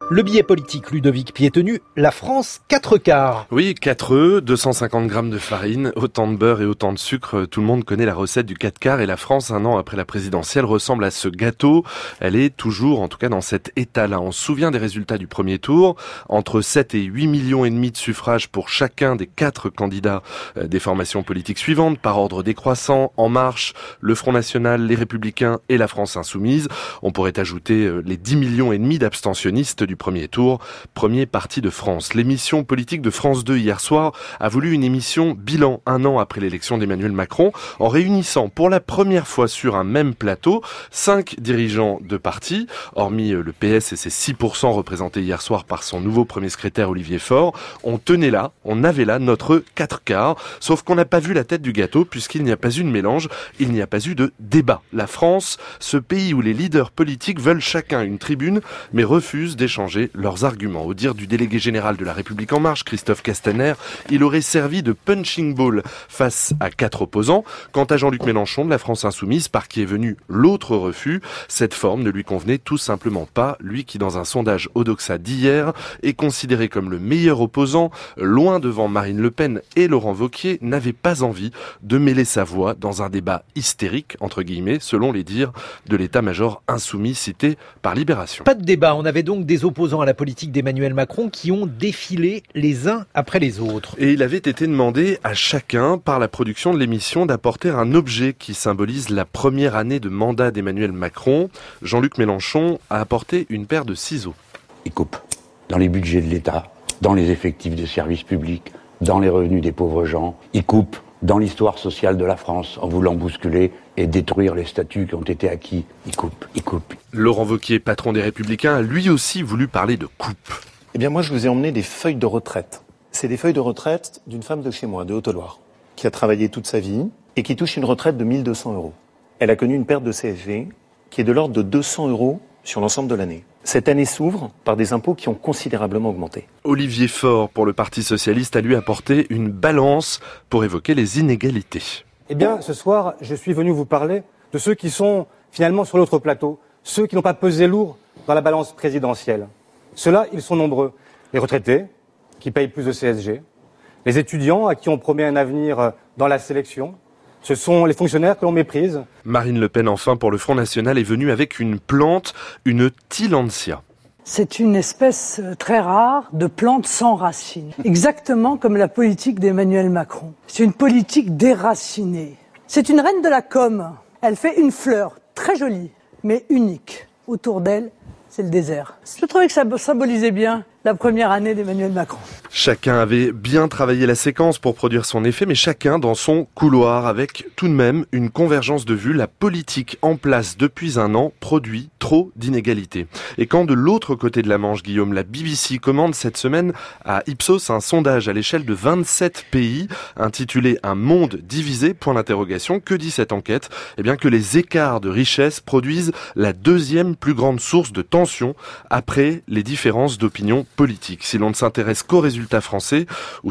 Le billet politique, Ludovic Piétenu, la France, 4 quarts. Oui, 4 œufs, 250 grammes de farine, autant de beurre et autant de sucre. Tout le monde connaît la recette du 4 quarts et la France, un an après la présidentielle, ressemble à ce gâteau. Elle est toujours, en tout cas, dans cet état-là. On se souvient des résultats du premier tour. Entre 7 et 8 millions et demi de suffrages pour chacun des 4 candidats des formations politiques suivantes, par ordre décroissant, En Marche, le Front National, les Républicains et la France Insoumise. On pourrait ajouter les 10 millions et demi d'abstentionnistes du premier tour, premier parti de France. L'émission politique de France 2 hier soir a voulu une émission bilan un an après l'élection d'Emmanuel Macron, en réunissant pour la première fois sur un même plateau 5 dirigeants de partis, hormis le PS et ses 6% représentés hier soir par son nouveau premier secrétaire Olivier Faure. On avait là notre 4 quarts, sauf qu'on n'a pas vu la tête du gâteau puisqu'il n'y a pas eu de mélange, il n'y a pas eu de débat. La France, ce pays où les leaders politiques veulent chacun une tribune, mais refusent d'échanger leurs arguments. Au dire du délégué général de La République En Marche, Christophe Castaner, il aurait servi de punching ball face à 4 opposants. Quant à Jean-Luc Mélenchon de la France Insoumise, par qui est venu l'autre refus, cette forme ne lui convenait tout simplement pas. Lui qui, dans un sondage Odoxa d'hier, est considéré comme le meilleur opposant, loin devant Marine Le Pen et Laurent Wauquiez, n'avait pas envie de mêler sa voix dans un débat hystérique, entre guillemets, selon les dires de l'état-major insoumis cité par Libération. Pas de débat, on avait donc des opposants à la politique d'Emmanuel Macron qui ont défilé les uns après les autres. Et il avait été demandé à chacun, par la production de l'émission, d'apporter un objet qui symbolise la première année de mandat d'Emmanuel Macron. Jean-Luc Mélenchon a apporté une paire de ciseaux. Il coupe dans les budgets de l'État, dans les effectifs de services publics, dans les revenus des pauvres gens. Il coupe dans l'histoire sociale de la France, en voulant bousculer et détruire les statuts qui ont été acquis. Il coupe. Laurent Wauquiez, patron des Républicains, a lui aussi voulu parler de coupe. Eh bien moi je vous ai emmené des feuilles de retraite. C'est des feuilles de retraite d'une femme de chez moi, de Haute-Loire, qui a travaillé toute sa vie et qui touche une retraite de 1 200 €. Elle a connu une perte de CSG qui est de l'ordre de 200 € sur l'ensemble de l'année. Cette année s'ouvre par des impôts qui ont considérablement augmenté. Olivier Faure, pour le Parti Socialiste, a lui apporté une balance pour évoquer les inégalités. Eh bien, ce soir, je suis venu vous parler de ceux qui sont finalement sur l'autre plateau, ceux qui n'ont pas pesé lourd dans la balance présidentielle. Ceux-là, ils sont nombreux. Les retraités, qui payent plus de CSG, les étudiants à qui on promet un avenir dans la sélection, ce sont les fonctionnaires que l'on méprise. Marine Le Pen, enfin, pour le Front National, est venue avec une plante, une Tillandsia. C'est une espèce très rare de plante sans racines, exactement comme la politique d'Emmanuel Macron. C'est une politique déracinée. C'est une reine de la com. Elle fait une fleur très jolie, mais unique. Autour d'elle, c'est le désert. Je trouvais que ça symbolisait bien la première année d'Emmanuel Macron. Chacun avait bien travaillé la séquence pour produire son effet, mais chacun dans son couloir, avec tout de même une convergence de vues. La politique en place depuis un an produit trop d'inégalités. Et quand de l'autre côté de la Manche, Guillaume, la BBC commande cette semaine à Ipsos un sondage à l'échelle de 27 pays, intitulé « Un monde divisé », point d'interrogation. Que dit cette enquête ? Eh bien que les écarts de richesse produisent la deuxième plus grande source de tension après les différences d'opinion politique. Si l'on ne s'intéresse qu'aux résultats français, où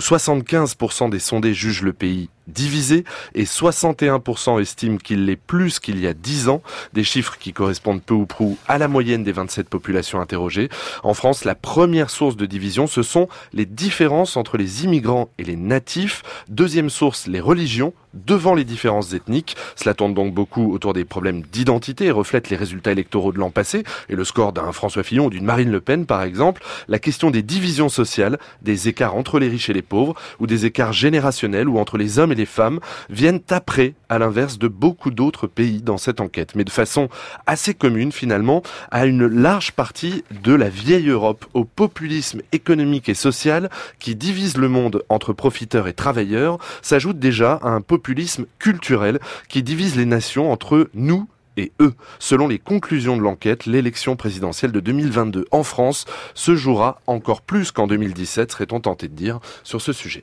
75% des sondés jugent le pays divisé et 61% estiment qu'il l'est plus qu'il y a 10 ans, des chiffres qui correspondent peu ou prou à la moyenne des 27 populations interrogées. En France, la première source de division, ce sont les différences entre les immigrants et les natifs. Deuxième source, les religions, devant les différences ethniques. Cela tourne donc beaucoup autour des problèmes d'identité et reflète les résultats électoraux de l'an passé et le score d'un François Fillon ou d'une Marine Le Pen, par exemple. La question des divisions sociales, des écarts entre les riches et les pauvres, ou des écarts générationnels ou entre les hommes et les femmes, viennent après, à l'inverse de beaucoup d'autres pays dans cette enquête, mais de façon assez commune finalement à une large partie de la vieille Europe, au populisme économique et social qui divise le monde entre profiteurs et travailleurs, s'ajoute déjà à un populisme culturel qui divise les nations entre nous et eux. Selon les conclusions de l'enquête, l'élection présidentielle de 2022 en France se jouera encore plus qu'en 2017, serait-on tenté de dire, sur ce sujet.